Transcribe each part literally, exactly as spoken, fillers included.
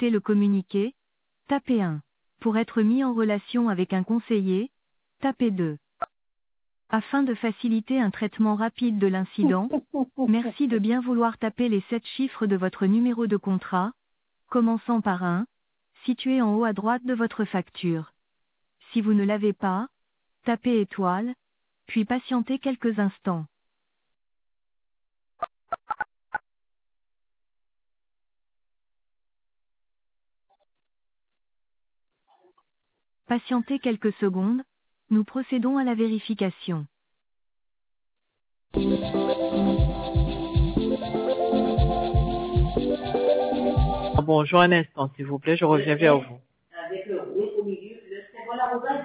souhaitez le communiquer, tapez un. Pour être mis en relation avec un conseiller, tapez deux. Afin de faciliter un traitement rapide de l'incident, merci de bien vouloir taper les sept chiffres de votre numéro de contrat, commençant par un, situé en haut à droite de votre facture. Si vous ne l'avez pas, tapez étoile, puis patientez quelques instants. Patientez quelques secondes, nous procédons à la vérification. Bonjour, un instant, s'il vous plaît, je reviens vers vous. Avec le rouge au milieu, le symbole arrobase.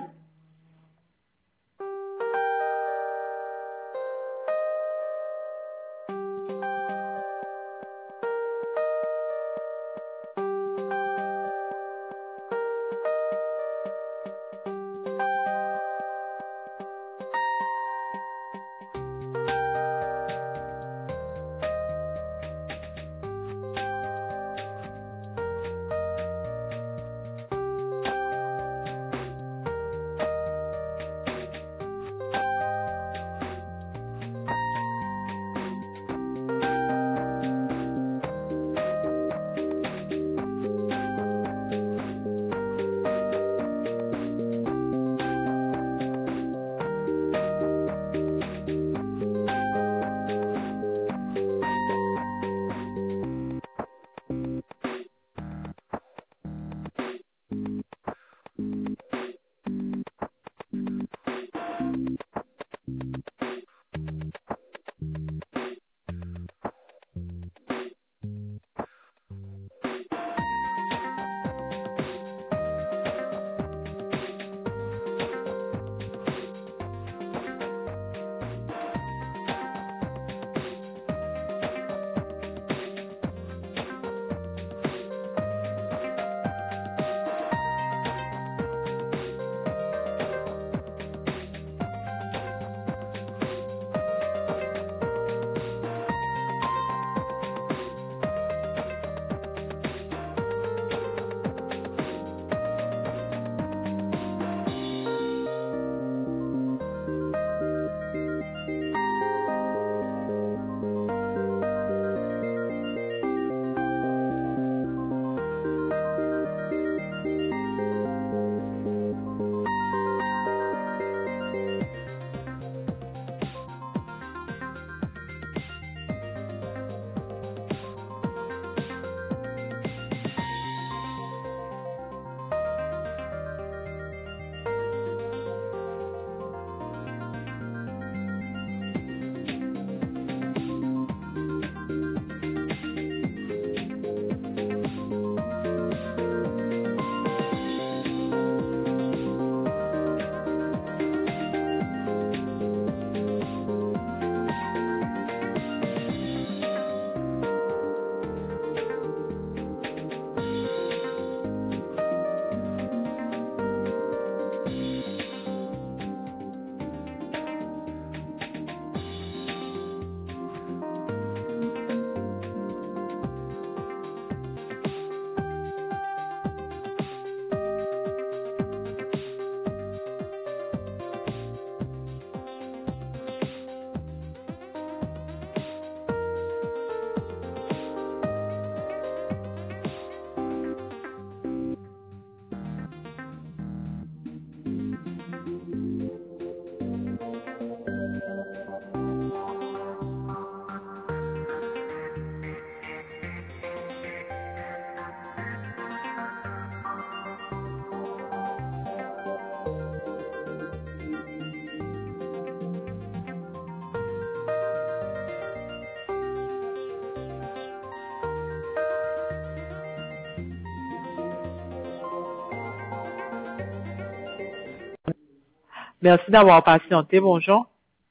Merci d'avoir patienté, bonjour.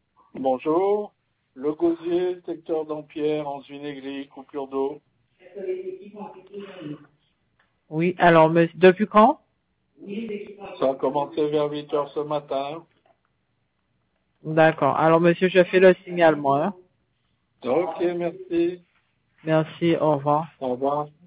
Bonjour. Le Gosier, secteur d'Ampierre, Anse-Vinaigris, coupure d'eau. Oui, alors, monsieur, depuis quand? Ça a commencé vers huit heures ce matin. D'accord. Alors, monsieur, je fais le signalement. Hein. Ok, merci. Merci, au revoir. Au revoir.